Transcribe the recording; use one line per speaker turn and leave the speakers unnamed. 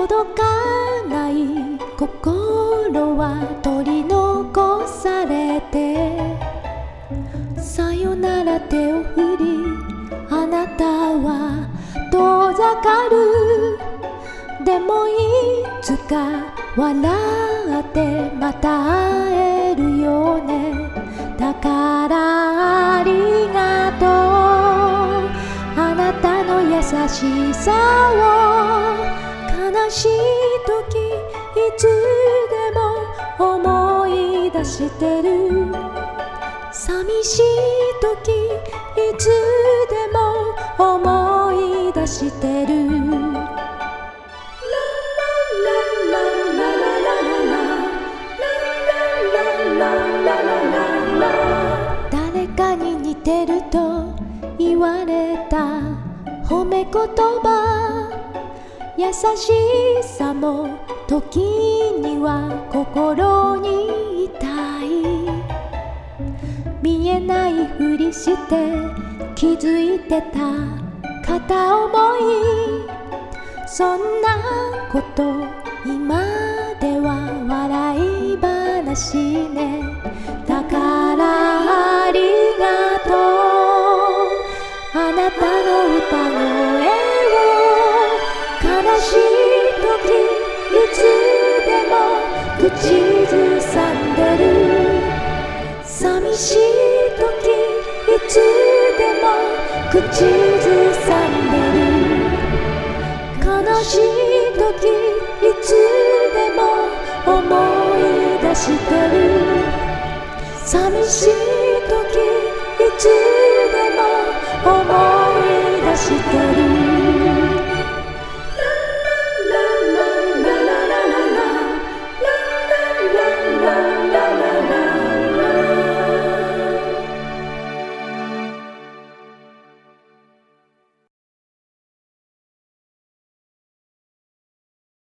届かない心は取り残されて、さよなら手を振り、あなたは遠ざかる。でもいつか笑ってまた会えるよね。だからありがとう、あなたの優しさを。悲しい時いつでも思い出してる。寂しい時いつでも思い出してる。誰かに似てると言われた褒め言葉、優しさも時には心に痛い。見えないふりして気づいてた片思い、そんなこと今では笑い話ね。だからありがとう、あなたの歌声を。悲しい時いつでも口ずさんでる。寂しい時いつでも口ずさんでる。悲しい時いつでも思い出してる。寂しい時いつでも思い出してる。